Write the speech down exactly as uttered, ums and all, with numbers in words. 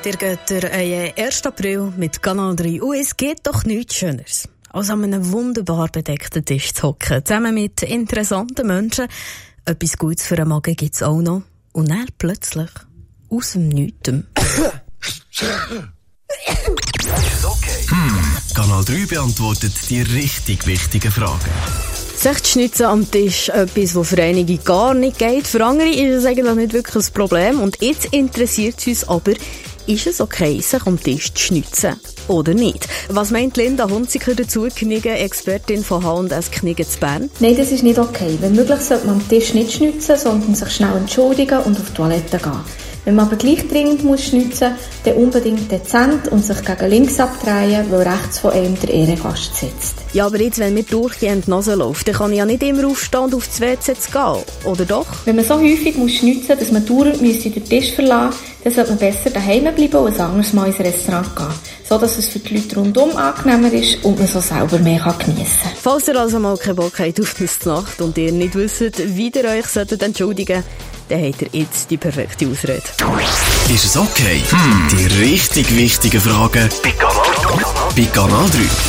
Ihr geht den ersten April mit Kanal drei und es geht doch nichts Schöneres, als an einem wunderbar bedeckten Tisch zu hocken, zusammen mit interessanten Menschen. Etwas Gutes für den Magen gibt es auch noch. Und dann plötzlich, aus dem Nichts. Hm, Kanal drei beantwortet die richtig wichtigen Fragen. Sich schnitzen am Tisch, etwas, was für einige gar nicht geht. Für andere ist es eigentlich nicht wirklich ein Problem. Und jetzt interessiert es uns aber, ist es okay, sich am Tisch zu schnitzen oder nicht? Was meint Linda Hunziker dazu, Knigen, Expertin von H und S Knigen zu Bern? Nein, das ist nicht okay. Wenn möglich sollte man am Tisch nicht schnitzen, sondern sich schnell entschuldigen und auf die Toilette gehen. Wenn man aber gleich dringend muss schnitzen, dann unbedingt dezent und sich gegen links abdrehen, weil rechts von einem der Ehrengast sitzt. Ja, aber jetzt, wenn mir durchgehend die Nase läuft, dann kann ich ja nicht immer aufstehen und auf das W C zu gehen, oder doch? Wenn man so häufig muss schnitzen, dass man dauernd den Tisch verlassen müsste, dann sollte man besser daheim bleiben und ein anderes Mal ins Restaurant gehen, so dass es für die Leute rundum angenehmer ist und man so selber mehr geniessen kann. Falls ihr also mal keinen Bock habt auf die Nacht und ihr nicht wisst, wie ihr euch solltet entschuldigen solltet, dann habt ihr jetzt die perfekte Ausrede. Ist es okay? Hm. Die richtig wichtigen Fragen bei Kanal drei.